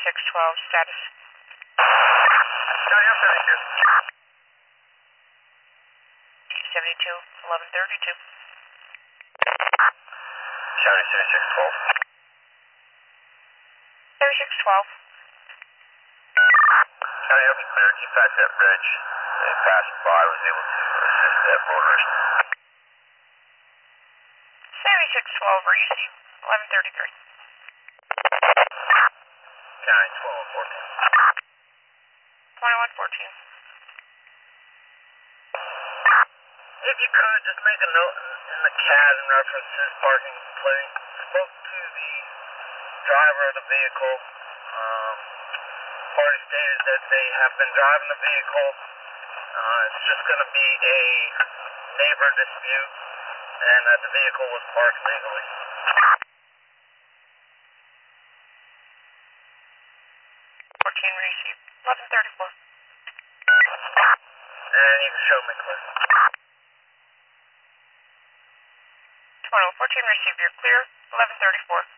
7612, status. Johnny, I'm 72. 72, 1132. Johnny, 7612. 7612. Johnny, I'll be clear. Keep back that bridge. They passed by. I was able to assist that motorist. 7612, receive 1133. Johnny, 2114. 2114. If you could, just make a note in the CAD in reference to this parking complaint. Spoke to the driver of the vehicle. Party stated that they have been driving the vehicle. It's just going to be a neighbor dispute, and that the vehicle was parked legally. 14 received 1134. And you can show me clear. 2114 received, you're clear, 1134.